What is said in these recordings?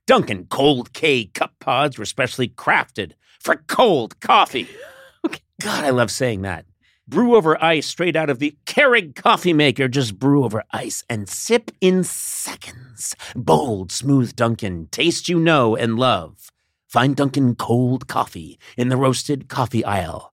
Dunkin' Cold K cup pods were specially crafted for cold coffee. God, I love saying that. Brew over ice straight out of the Keurig coffee maker. Just brew over ice and sip in seconds. Bold, smooth Dunkin'. Taste you know and love. Find Dunkin' Cold Coffee in the roasted coffee aisle.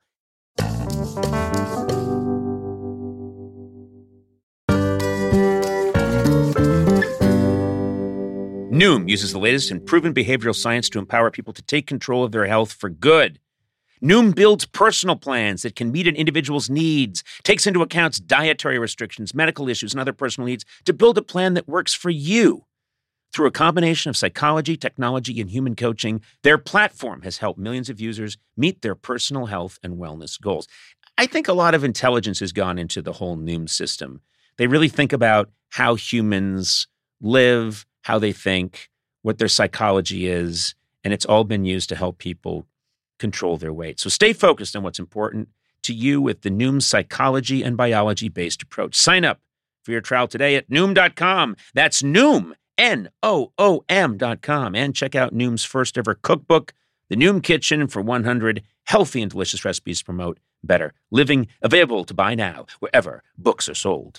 Noom uses the latest in proven behavioral science to empower people to take control of their health for good. Noom builds personal plans that can meet an individual's needs, takes into account dietary restrictions, medical issues, and other personal needs to build a plan that works for you. Through a combination of psychology, technology, and human coaching, their platform has helped millions of users meet their personal health and wellness goals. I think a lot of intelligence has gone into the whole Noom system. They really think about how humans live, how they think, what their psychology is, and it's all been used to help people control their weight. So stay focused on what's important to you with the Noom psychology and biology-based approach. Sign up for your trial today at Noom.com. That's Noom, Noom.com. And check out Noom's first ever cookbook, The Noom Kitchen, for 100 healthy and delicious recipes to promote better living. Available to buy now wherever books are sold.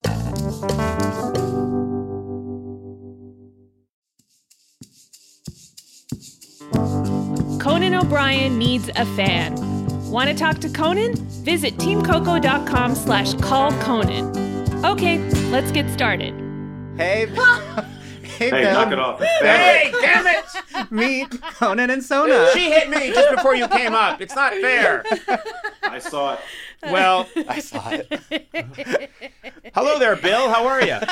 Conan O'Brien needs a fan. Want to talk to Conan? Visit teamcoco.com/callconan. Okay, let's get started. Hey, Hey, Bill. knock it off. Hey, damn it! Meet Conan and Sona. She hit me just before you came up. It's not fair. I saw it. Well, I saw it. hello there, Bill. How are you?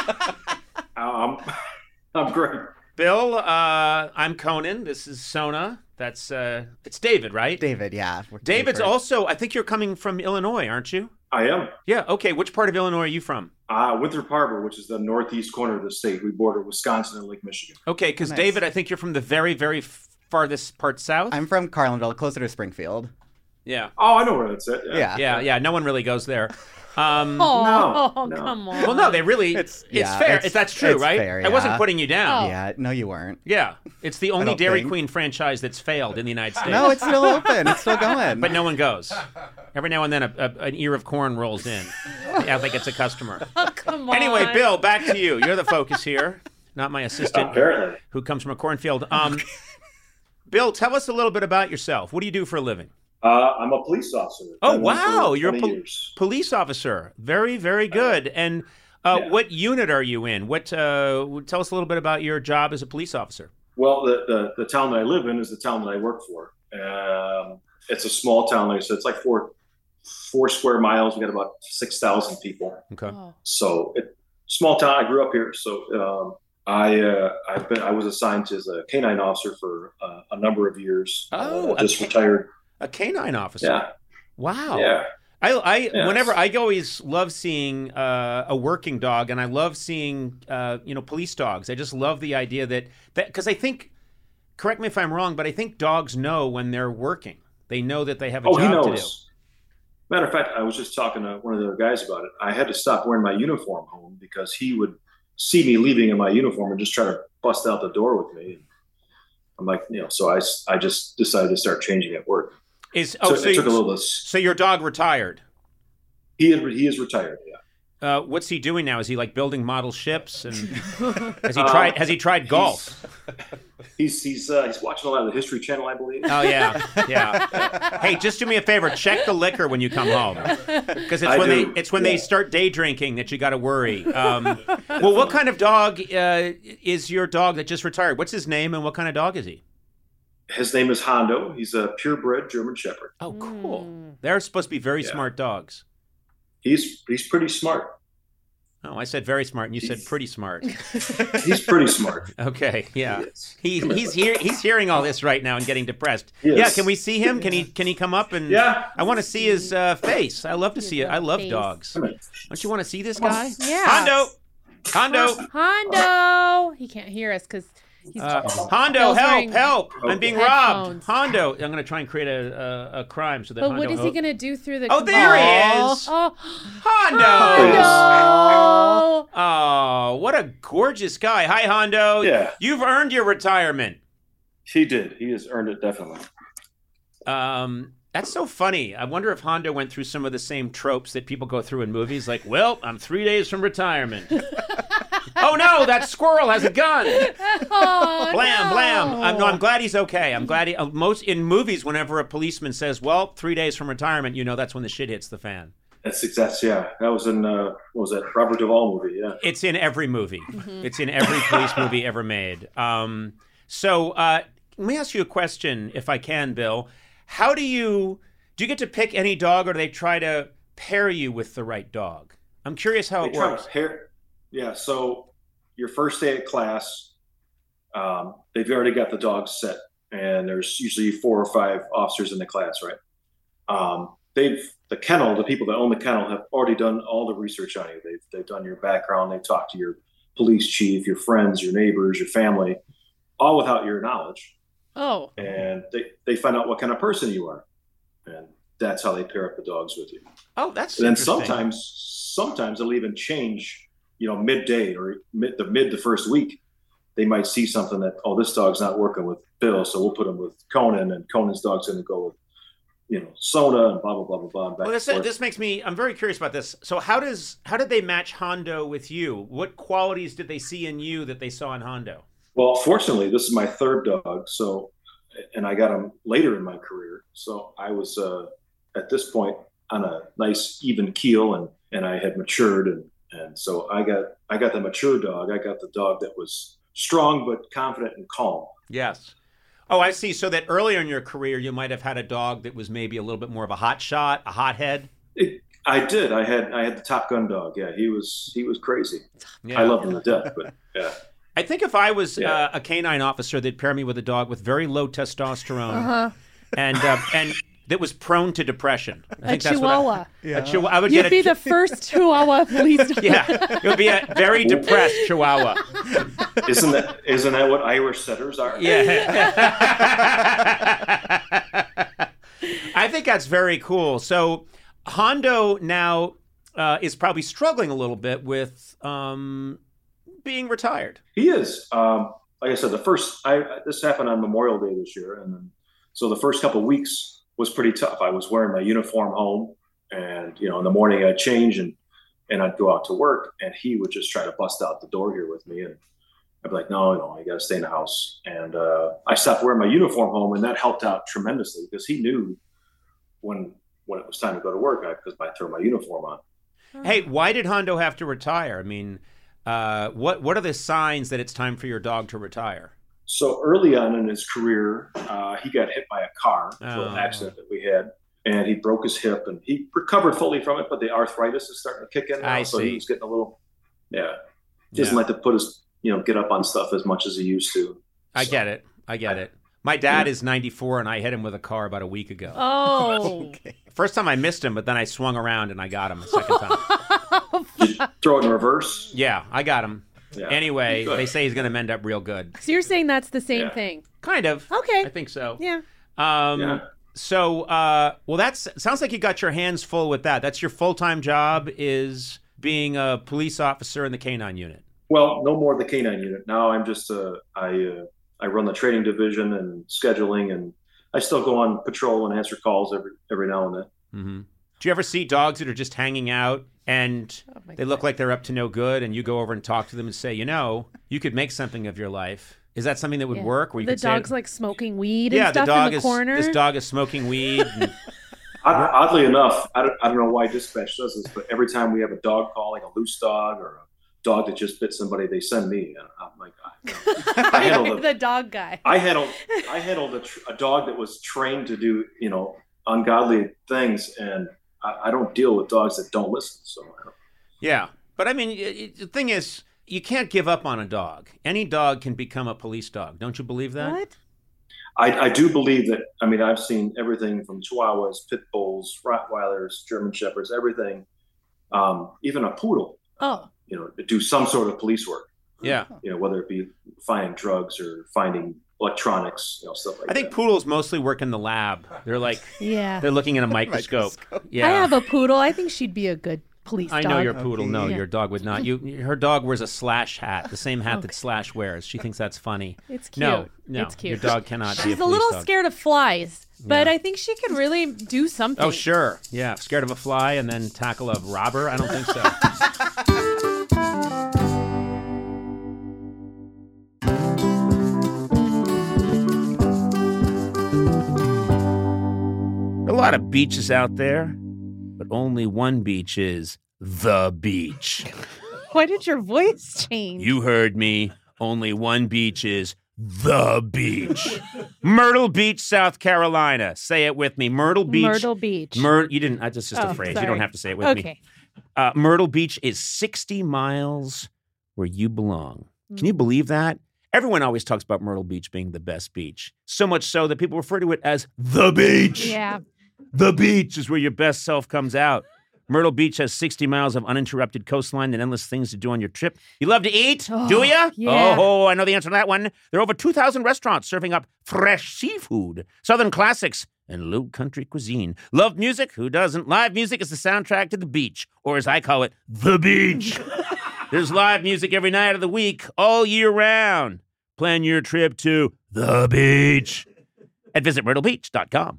I'm great. Bill, I'm Conan. This is Sona. That's, it's David, right? David, yeah. David's also, I think you're coming from Illinois, aren't you? I am. Yeah, okay. Which part of Illinois are you from? Winthrop Harbor, which is the northeast corner of the state. We border Wisconsin and Lake Michigan. Okay, because Nice. David, I think you're from the very, very farthest part south? I'm from Carlinville, closer to Springfield. Yeah. Oh, I know where that's at. Yeah. No one really goes there. Oh, No. come on. Well, no, they really, it's yeah, fair. it's- That's true, it's right? fair, I wasn't yeah. putting you down. Yeah, no, you weren't. Yeah. It's the only don't Dairy think. Queen franchise that's failed in the United States. No, it's still open. It's still going. But no one goes. Every now and then an ear of corn rolls in. Yeah, I think it's a customer. Oh, come on. Anyway, Bill, back to you. You're the focus here, not my assistant Apparently. who comes from a cornfield. Bill, tell us a little bit about yourself. What do you do for a living? I'm a police officer. Oh, Been wow. for You're a 20 years. police officer. Very, very good. And Yeah. what unit are you in? Tell us a little bit about your job as a police officer. Well, the town that I live in is the town that I work for. It's a small town, like I said. It's like four square miles. We got about 6,000 people. Okay. Oh. So small town. I grew up here. So I was assigned as a canine officer for a number of years. Oh, just retired. A canine officer. Yeah. Wow. Yeah. I Yes. whenever I always love seeing a working dog, and I love seeing police dogs. I just love the idea that because I think, correct me if I'm wrong, but I think dogs know when they're working. They know that they have a Oh, he job to do. knows. Matter of fact, I was just talking to one of the other guys about it. I had to stop wearing my uniform home because he would see me leaving in my uniform and just try to bust out the door with me. I'm like, so I just decided to start changing at work. It took a little. So your dog retired. He is retired. Yeah. What's he doing now? Is he like building model ships? And has he tried golf? He's watching a lot of the History Channel, I believe. Oh yeah. Hey, just do me a favor. Check the liquor when you come home, because it's when they start day drinking that you got to worry. Well, what kind of dog is your dog that just retired? What's his name and what kind of dog is he? His name is Hondo. He's a purebred German Shepherd. Oh, cool. They're supposed to be very smart dogs. He's pretty smart. Oh, I said very smart, and you said pretty smart. He's pretty smart. Okay, yeah. He is. He's hearing all this right now and getting depressed. Yes. Yeah, can we see him? Can he come up and? Yeah. I want to see his face. I love to see it. I love Face. dogs. Come in. Don't you want to see this guy? Yeah. Hondo. Hondo! He can't hear us because Hondo, Bill's help, wearing help. I'm being headphones. robbed. Hondo, I'm going to try and create a crime so that But Hondo... what is he going to do through the... Oh, there he is. Oh, Hondo. Hondo. Oh, what a gorgeous guy. Hi, Hondo. Yeah. You've earned your retirement. He did. He has earned it, definitely. That's so funny. I wonder if Hondo went through some of the same tropes that people go through in movies, like, well, I'm 3 days from retirement. Oh, no, that squirrel has a gun. Oh, Blam, no. blam. I'm glad he's okay. I'm glad in movies, whenever a policeman says, well, 3 days from retirement, that's when the shit hits the fan. Yeah. That was in, what was that, Robert Duvall movie, yeah. It's in every movie. It's in every police movie ever made. So let me ask you a question, if I can, Bill. How do you get to pick any dog, or do they try to pair you with the right dog? I'm curious how it works. Yeah, so your first day at class, they've already got the dogs set, and there's usually 4 or 5 officers in the class, right? The kennel, the people that own the kennel have already done all the research on you. They've done your background, they've talked to your police chief, your friends, your neighbors, your family, all without your knowledge. Oh. And they find out what kind of person you are, and that's how they pair up the dogs with you. Oh, that's and then interesting. sometimes they'll even change, midday or the first week. They might see something that, oh, this dog's not working with Bill, so we'll put him with Conan, and Conan's dog's going to go with Sona, and blah blah blah blah blah. And back Well, and forth. this makes me. I'm very curious about this. So how did they match Hondo with you? What qualities did they see in you that they saw in Hondo? Well, fortunately, this is my 3rd dog, and I got him later in my career. So I was at this point on a nice even keel, and I had matured, and so I got the mature dog. I got the dog that was strong but confident and calm. Yes. Oh, I see. So that earlier in your career, you might have had a dog that was maybe a little bit more of a hot shot, a hothead. I did. I had the Top Gun dog. Yeah, he was crazy. Yeah. I loved him to death, but yeah. I think if I was a canine officer, they'd pair me with a dog with very low testosterone and that was prone to depression. I think that's Chihuahua. I would You'd be the first Chihuahua police dog. Yeah, it would be a very depressed Chihuahua. Isn't that what Irish setters are? Yeah. I think that's very cool. So Hondo now is probably struggling a little bit with being retired. He is. Like I said, this happened on Memorial Day this year, and then, so the first couple of weeks was pretty tough. I was wearing my uniform home, and in the morning I'd change and I'd go out to work, and he would just try to bust out the door here with me, and I'd be like, no, I got to stay in the house. And I stopped wearing my uniform home, and that helped out tremendously because he knew when it was time to go to work, because I throw my uniform on. Hey, why did Hondo have to retire? I mean, what are the signs that it's time for your dog to retire? So early on in his career, he got hit by a car, a little accident that we had, and he broke his hip, and he recovered fully from it, but the arthritis is starting to kick in now, so he was getting a little, he doesn't like to put his, get up on stuff as much as he used to. I get it. My dad is 94, and I hit him with a car about a week ago. Oh. Okay. First time I missed him, but then I swung around and I got him a second time. Did you throw it in reverse? Yeah, I got him. Yeah. Anyway, Good. they say he's going to mend up real good. So you're saying that's the same thing? Kind of. Okay. I think so. Yeah. So, well, sounds like you got your hands full with that. That's your full-time job, is being a police officer in the K-9 unit. Well, no more the K-9 unit. Now I'm just I run the training division and scheduling, and I still go on patrol and answer calls every now and then. Mm-hmm. Do you ever see dogs that are just hanging out and they look like they're up to no good, and you go over and talk to them and say, you could make something of your life? Is that something that would work? Where you the dog's like smoking weed and stuff in the corner? This dog is smoking weed. And... Oddly enough, I don't know why dispatch does this, but every time we have a dog call, like a loose dog or a dog that just bit somebody, they send me. And I'm like, I handled the dog guy. I handled a dog that was trained to do ungodly things, and I don't deal with dogs that don't listen. So yeah, but I mean, the thing is, you can't give up on a dog. Any dog can become a police dog. Don't you believe that? What? I do believe that. I mean, I've seen everything from Chihuahuas, Pit Bulls, Rottweilers, German Shepherds, everything, even a poodle. Oh. Do some sort of police work. Yeah. Whether it be finding drugs or finding electronics, stuff like that. I think poodles mostly work in the lab. They're like, Yeah. they're looking at a microscope. Yeah. I have a poodle. I think she'd be a good police I dog. know your poodle. No, Yeah. your dog would not. Her dog wears a Slash hat, the same hat that Slash wears. She thinks that's funny. It's cute. No, It's cute. your dog cannot be a She's a police little dog. scared of flies, but I think she could really do something. Oh, sure. Yeah, scared of a fly and then tackle a robber? I don't think so. A lot of beaches out there, but only one beach is the beach. Why did your voice change? You heard me. Only one beach is the beach. Myrtle Beach, South Carolina. Say it with me. Myrtle Beach. Myrtle Beach. You didn't. That's just a phrase. Sorry. You don't have to say it with me. Okay. Myrtle Beach is 60 miles where you belong. Can you believe that? Everyone always talks about Myrtle Beach being the best beach. So much so that people refer to it as the beach. Yeah. The beach is where your best self comes out. Myrtle Beach has 60 miles of uninterrupted coastline and endless things to do on your trip. You love to eat, do ya? yeah. Oh, I know the answer to that one. There are over 2,000 restaurants serving up fresh seafood, southern classics, and low country cuisine. Love music? Who doesn't? Live music is the soundtrack to the beach, or as I call it, the beach. There's live music every night of the week, all year round. Plan your trip to the beach at visitmyrtlebeach.com.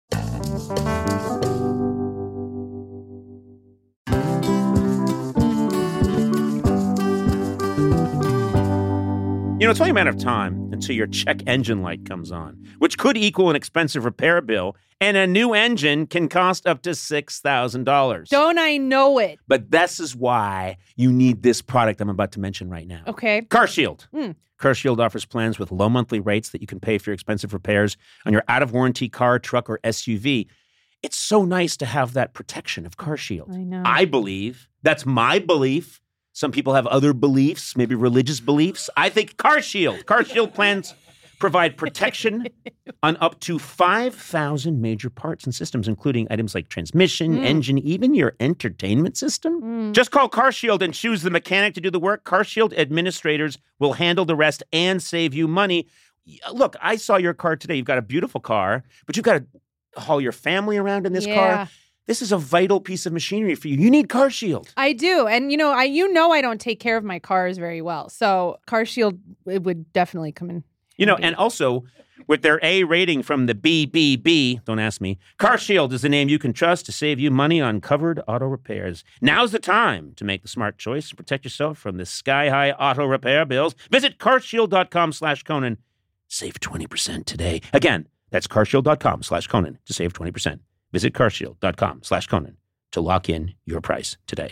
It's only a matter of time until your check engine light comes on, which could equal an expensive repair bill, and a new engine can cost up to $6,000. Don't I know it? But this is why you need this product I'm about to mention right now. Okay. CarShield. CarShield offers plans with low monthly rates that you can pay for your expensive repairs on your out-of-warranty car, truck, or SUV. It's so nice to have that protection of CarShield. I know. I believe. That's my belief. Some people have other beliefs, maybe religious beliefs. I think CarShield plans provide protection on up to 5,000 major parts and systems, including items like transmission, engine, even your entertainment system. Just call CarShield and choose the mechanic to do the work. CarShield administrators will handle the rest and save you money. Look, I saw your car today. You've got a beautiful car, but you've got to haul your family around in this car. This is a vital piece of machinery for you. You need CarShield. I do. And, I don't take care of my cars very well. So CarShield, it would definitely come in. And also with their A rating from the BBB, don't ask me, CarShield is the name you can trust to save you money on covered auto repairs. Now's the time to make the smart choice and protect yourself from the sky-high auto repair bills. Visit carshield.com/Conan. Save 20% today. Again, that's carshield.com/Conan to save 20%. Visit carshield.com/Conan to lock in your price today.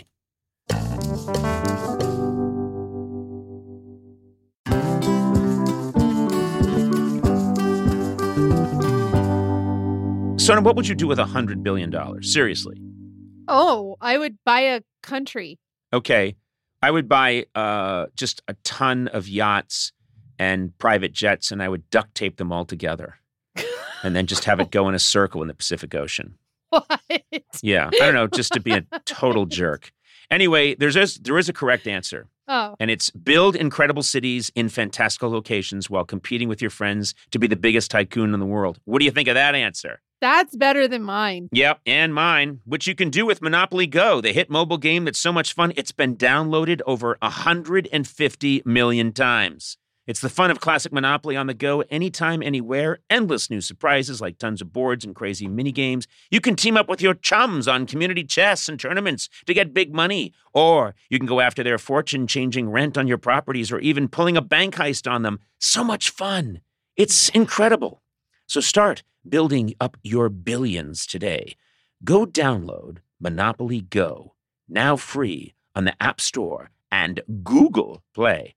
Sona, what would you do with $100 billion? Seriously. Oh, I would buy a country. Okay. I would buy just a ton of yachts and private jets, and I would duct tape them all together. And then just have it go in a circle in the Pacific Ocean. What? Yeah. I don't know, just to be a total jerk. Anyway, there is a correct answer. Oh. And it's build incredible cities in fantastical locations while competing with your friends to be the biggest tycoon in the world. What do you think of that answer? That's better than mine. Yep, and mine, which you can do with Monopoly Go, the hit mobile game that's so much fun, it's been downloaded over 150 million times. It's the fun of classic Monopoly on the go, anytime, anywhere. Endless new surprises like tons of boards and crazy mini games. You can team up with your chums on community chess and tournaments to get big money. Or you can go after their fortune, changing rent on your properties or even pulling a bank heist on them. So much fun. It's incredible. So start building up your billions today. Go download Monopoly Go, now free on the App Store and Google Play.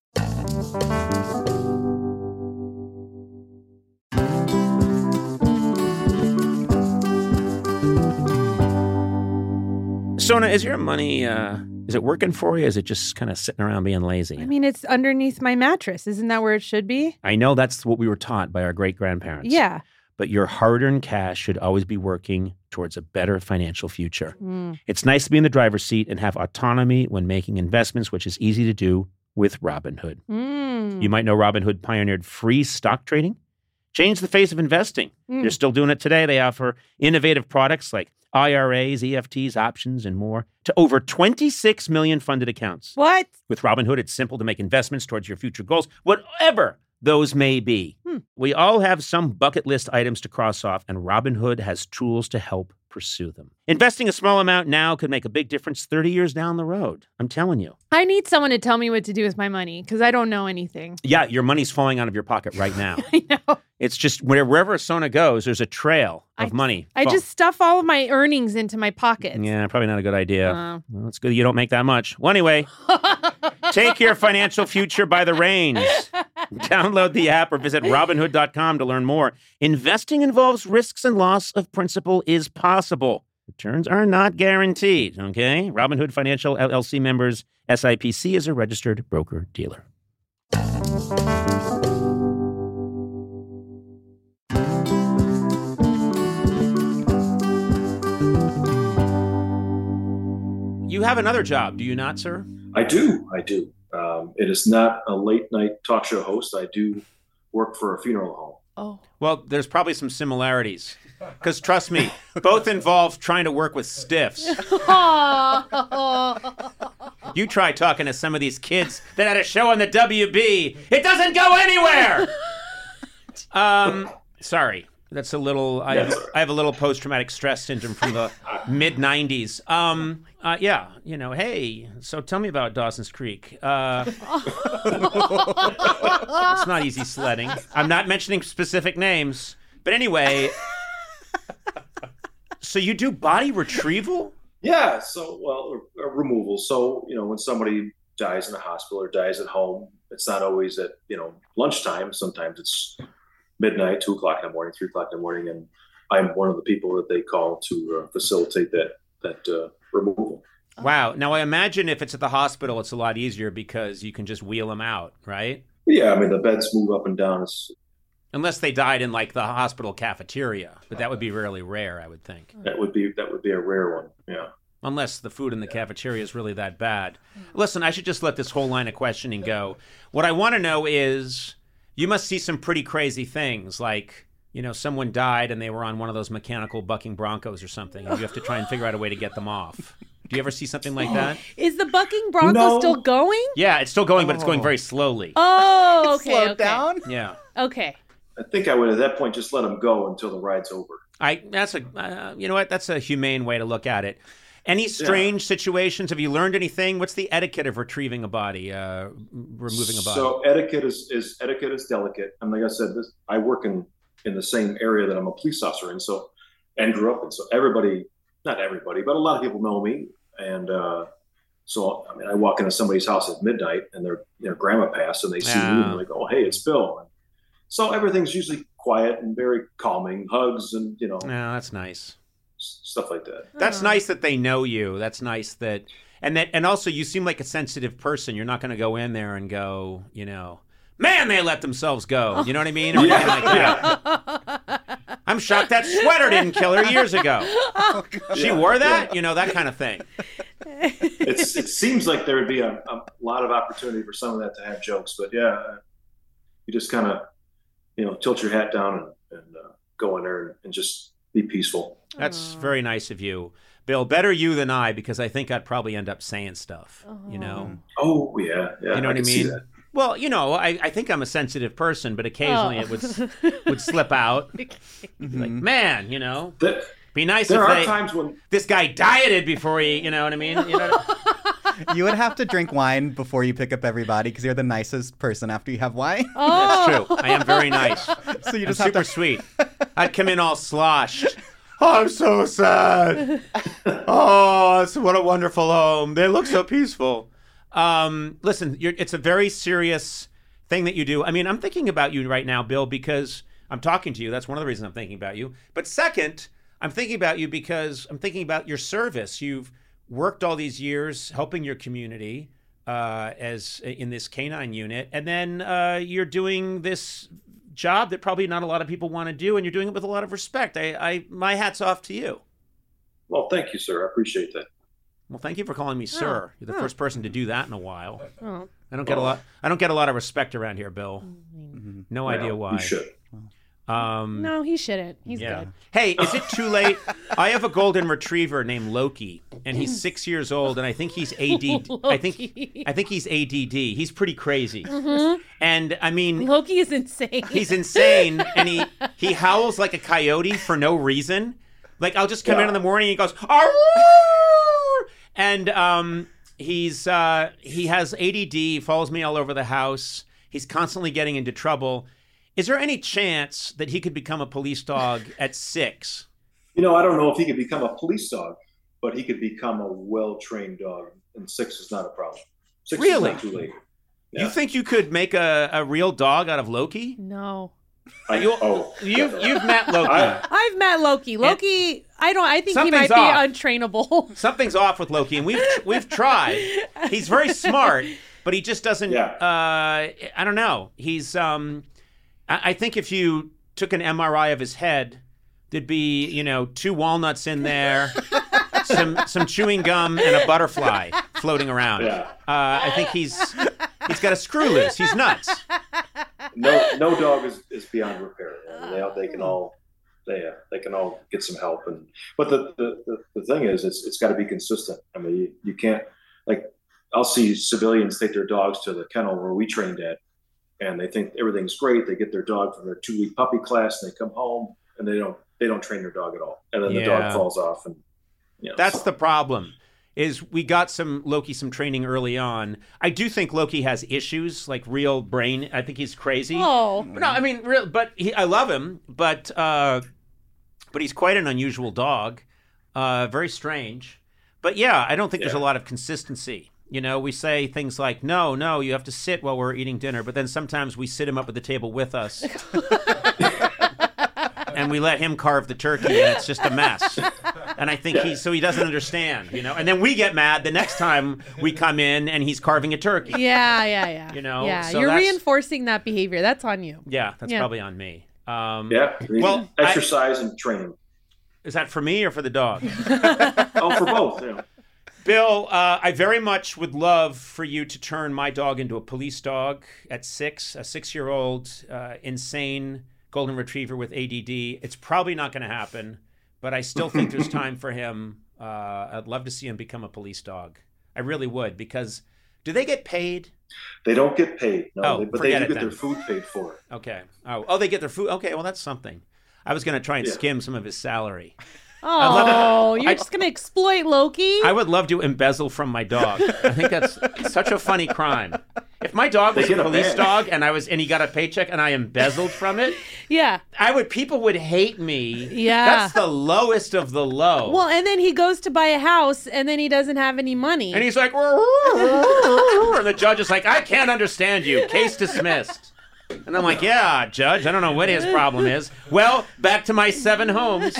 Sona, is your money, is it working for you? Is it just kind of sitting around being lazy? I mean, it's underneath my mattress. Isn't that where it should be? I know that's what we were taught by our great-grandparents. Yeah. But your hard-earned cash should always be working towards a better financial future. It's nice to be in the driver's seat and have autonomy when making investments, which is easy to do with Robinhood. Mm. You might know Robinhood pioneered free stock trading, changed the face of investing. They're still doing it today. They offer innovative products like IRAs, EFTs, options, and more to over 26 million funded accounts. What? With Robinhood, it's simple to make investments towards your future goals, whatever those may be. We all have some bucket list items to cross off, and Robinhood has tools to help pursue them. Investing a small amount now could make a big difference 30 years down the road. I'm telling you. I need someone to tell me what to do with my money because I don't know anything. Yeah, your money's falling out of your pocket right now. I know. It's just wherever Sona goes, there's a trail of money. I just stuff all of my earnings into my pockets. Yeah, probably not a good idea. Well, it's good you don't make that much. Well, anyway, take your financial future by the reins. Download the app or visit Robinhood.com to learn more. Investing involves risks and loss of principal is possible. Returns are not guaranteed, okay? Robinhood Financial LLC members, SIPC is a registered broker-dealer. You have another job, do you not, sir? I do. It is not a late night talk show host. I do work for a funeral home. Oh. Well, there's probably some similarities. Because trust me, both involve trying to work with stiffs. You try talking to some of these kids that had a show on the WB. It doesn't go anywhere! Sorry. That's a little, I have a little post-traumatic stress syndrome from the mid-90s. Yeah, hey, so tell me about Dawson's Creek. It's not easy sledding. I'm not mentioning specific names. But anyway, so you do body retrieval? Yeah, removal. So, when somebody dies in the hospital or dies at home, it's not always at, lunchtime. Sometimes it's midnight, 2 o'clock in the morning, 3 o'clock in the morning, and I'm one of the people that they call to facilitate that removal. Wow. Now, I imagine if it's at the hospital, it's a lot easier because you can just wheel them out, right? Yeah, the beds move up and down. Unless they died in, the hospital cafeteria, but that would be really rare, I would think. That would be a rare one, yeah. Unless the food in the cafeteria is really that bad. Listen, I should just let this whole line of questioning go. What I want to know is, you must see some pretty crazy things, like, someone died and they were on one of those mechanical bucking Broncos or something, and you have to try and figure out a way to get them off. Do you ever see something like that? Is the bucking Bronco still going? Yeah, it's still going, but it's going very slowly. Oh, okay. Slow down? Yeah. Okay. I think I would, at that point, just let them go until the ride's over. That's a humane way to look at it. Any strange situations? Have you learned anything? What's the etiquette of retrieving a body, removing a body? So etiquette is delicate. And like I said, I work in the same area that I'm a police officer in, and grew up in. So not everybody, but a lot of people know me. And I walk into somebody's house at midnight, and their grandma passed, and they see me, and they're like, "Oh, hey, it's Bill." And so everything's usually quiet and very calming, hugs, and Yeah, that's nice. Stuff like that. That's nice that they know you. That's nice and also you seem like a sensitive person. You're not going to go in there and go, man, they let themselves go. You know what I mean? Or anything like that. I'm shocked that sweater didn't kill her years ago. Oh, she wore that, that kind of thing. It seems like there would be a lot of opportunity for some of that to have jokes, but yeah, you just kind of, tilt your hat down and go in there and just be peaceful. That's very nice of you. Bill, better you than I, because I think I'd probably end up saying stuff, Oh, yeah. You know what I mean? Well, I think I'm a sensitive person, but occasionally it would slip out. Like, man, be nice there if are times when this guy dieted before he, you know what I mean? You would have to drink wine before you pick up everybody because you're the nicest person after you have wine. Oh. That's true. I am very nice. So you I'm just have super to... sweet. I'd come in all sloshed. Oh, I'm so sad. Oh, what a wonderful home. They look so peaceful. Listen, it's a very serious thing that you do. I'm thinking about you right now, Bill, because I'm talking to you. That's one of the reasons I'm thinking about you. But second, I'm thinking about you because I'm thinking about your service. You've worked all these years helping your community as in this canine unit, and then you're doing this job that probably not a lot of people want to do, and you're doing it with a lot of respect. My hat's off to you. Well, thank you, sir. I appreciate that. Well, thank you for calling me sir. You're the first person to do that in a while. I don't get a lot of respect around here, Bill. No idea why. You should. No, he shouldn't. He's Yeah. good. Hey, is it too late? I have a golden retriever named Loki, and he's 6 years old, and I think he's ADD. I think he's ADD. He's pretty crazy. And I mean, Loki is insane. he's insane, and he howls like a coyote for no reason. Like I'll just come in the morning, and he goes, "Arr!" And he has ADD, follows me all over the house. He's constantly getting into trouble. Is there any chance that he could become a police dog at 6? I don't know if he could become a police dog, but he could become a well-trained dog, and 6 is not a problem. 6 Really? is not too late. Yeah. You think you could make a real dog out of Loki? No. You've met Loki. I've met Loki. Loki, I think he might be untrainable. Something's off with Loki, and we've tried. He's very smart, but he just doesn't. I don't know. He's. I think if you took an MRI of his head, there'd be 2 walnuts in there, some chewing gum, and a butterfly floating around. Yeah. I think he's got a screw loose. He's nuts. No dog is beyond repair. They can all get some help. But the thing is, it's got to be consistent. I mean, you can't, like, I'll see civilians take their dogs to the kennel where we trained at, and they think everything's great. They get their dog from their 2-week puppy class, and they come home and they don't train their dog at all, and then the dog falls off. And that's the problem. Is we got Loki some training early on. I do think Loki has issues, like real brain. I think he's crazy. Oh no, I mean, I love him, but he's quite an unusual dog, very strange. But yeah, I don't think there's a lot of consistency. We say things like, no, you have to sit while we're eating dinner. But then sometimes we sit him up at the table with us. And we let him carve the turkey, and it's just a mess. And I think he doesn't understand, And then we get mad the next time we come in and he's carving a turkey. Yeah. Yeah, so you're reinforcing that behavior. That's on you. Yeah, that's probably on me. Well, exercise and training. Is that for me or for the dog? For both, Bill, I very much would love for you to turn my dog into a police dog at 6, a 6-year-old insane golden retriever with ADD. It's probably not going to happen, but I still think there's time for him. I'd love to see him become a police dog. I really would, because do they get paid? They don't get paid, no, but they do get then. their food paid for. Okay. Oh, they get their food. Okay, well, that's something. I was going to try and skim some of his salary. Oh, you're just going to exploit Loki? I would love to embezzle from my dog. I think that's such a funny crime. If my dog was a police dog and he got a paycheck and I embezzled from it, people would hate me. Yeah. That's the lowest of the low. Well, and then he goes to buy a house and then he doesn't have any money. And he's like, and the judge is like, I can't understand you. Case dismissed. And I'm like, yeah, judge, I don't know what his problem is. Well, back to my 7 homes.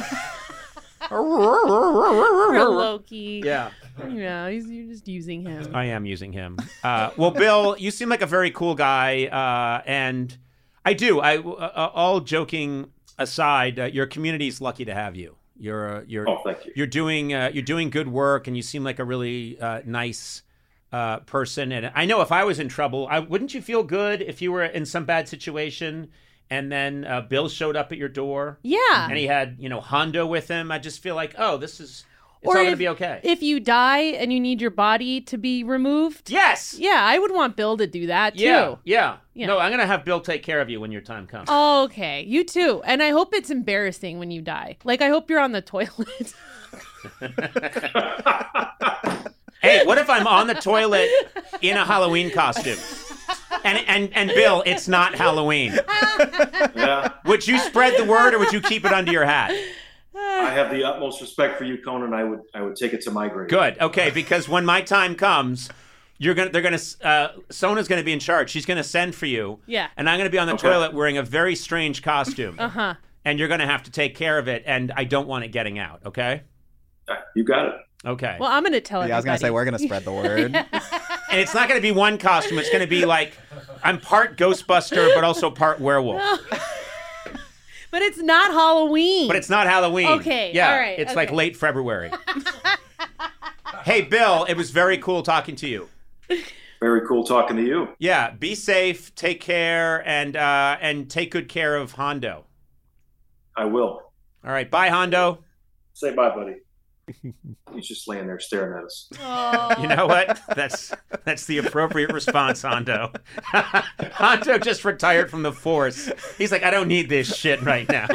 Poor Loki. Yeah. Yeah, you're just using him. I am using him. Well, Bill, you seem like a very cool guy, and I do. All joking aside, your community's lucky to have you. Thank you. You're doing good work, and you seem like a really nice person. And I know if I was in trouble, wouldn't you feel good if you were in some bad situation? And then Bill showed up at your door. Yeah. And he had, Hondo with him. I just feel like, it's all going to be okay. If you die and you need your body to be removed. Yes. Yeah, I would want Bill to do that, too. Yeah. No, I'm going to have Bill take care of you when your time comes. Oh, okay. You too. And I hope it's embarrassing when you die. Like, I hope you're on the toilet. Hey, what if I'm on the toilet in a Halloween costume? And Bill, it's not Halloween. Yeah. Would you spread the word or would you keep it under your hat? I have the utmost respect for you, Conan. I would take it to my grave. Good. Okay, because when my time comes, Sona's gonna be in charge. She's gonna send for you. Yeah. And I'm gonna be on the toilet wearing a very strange costume. Uh-huh. And you're gonna have to take care of it, and I don't want it getting out, okay? You got it. Okay. Well, I'm gonna tell everybody. Yeah, I was gonna say we're gonna spread the word. And it's not gonna be one costume, it's gonna be like I'm part Ghostbuster but also part werewolf. But it's not Halloween. But it's not Halloween. Okay, Yeah, all right, it's like late February. Hey, Bill, it was very cool talking to you. Very cool talking to you. Yeah, be safe, take care, and take good care of Hondo. I will. All right, bye, Hondo. Say bye, buddy. He's just laying there staring at us. You know what? That's the appropriate response, Hondo. Hondo just retired from the force. He's like, I don't need this shit right now.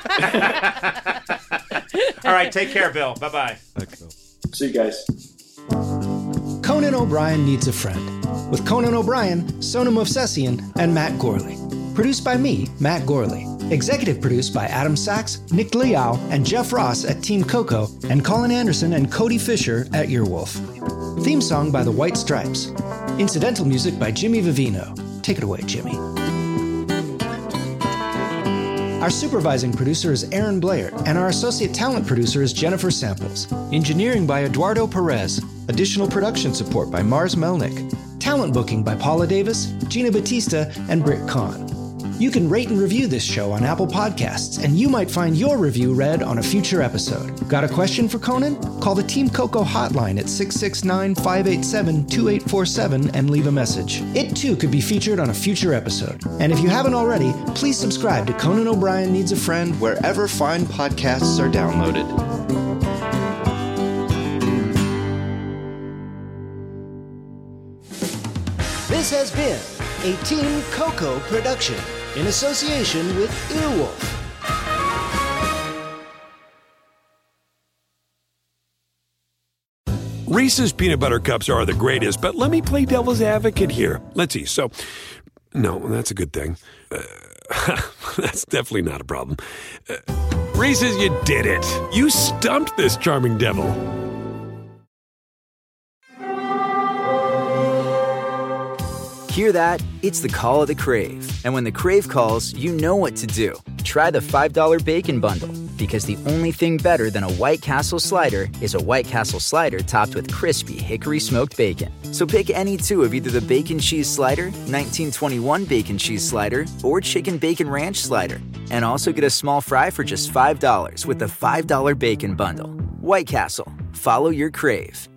All right, take care, Bill. Bye-bye. Okay. See you guys. Conan O'Brien Needs a Friend, with Conan O'Brien, Sonam Movsesian, and Matt Gorley. Produced by me, Matt Gorley. Executive produced by Adam Sachs, Nick Liao, and Jeff Ross at Team Coco, and Colin Anderson and Cody Fisher at Earwolf. Theme song by The White Stripes. Incidental music by Jimmy Vivino. Take it away, Jimmy. Our supervising producer is Aaron Blair, and our associate talent producer is Jennifer Samples. Engineering by Eduardo Perez. Additional production support by Mars Melnick. Talent booking by Paula Davis, Gina Batista, and Britt Kahn. You can rate and review this show on Apple Podcasts, and you might find your review read on a future episode. Got a question for Conan? Call the Team Coco hotline at 669-587-2847 and leave a message. It too could be featured on a future episode. And if you haven't already, please subscribe to Conan O'Brien Needs a Friend wherever fine podcasts are downloaded. This has been a Team Coco production in association with Earwolf. Reese's peanut butter cups are the greatest, but let me play devil's advocate here. Let's see. So, no, that's a good thing. That's definitely not a problem. Reese's, you did it. You stumped this charming devil. Hear that? It's the call of the Crave. And when the Crave calls, you know what to do. Try the $5 Bacon Bundle, because the only thing better than a White Castle slider is a White Castle slider topped with crispy hickory smoked bacon. So pick any two of either the Bacon Cheese Slider, 1921 Bacon Cheese Slider, or Chicken Bacon Ranch Slider. And also get a small fry for just $5 with the $5 Bacon Bundle. White Castle. Follow your Crave.